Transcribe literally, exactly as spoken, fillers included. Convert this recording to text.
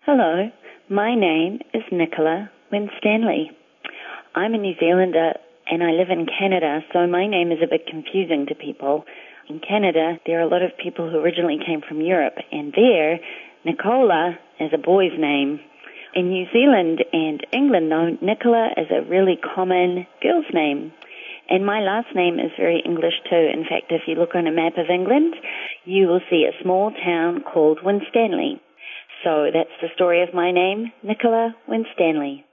Hello, my name is Nicola Winstanley. I'm a New Zealander and I live in Canada, so my name is a bit confusing to people. In Canada, there are a lot of people who originally came from Europe, and there, Nicola is a boy's name. In New Zealand and England, though, Nicola is a really common girl's name. And my last name is very English too. In fact, if you look on a map of England, you will see a small town called Winstanley. So that's the story of my name, Nicola Winstanley.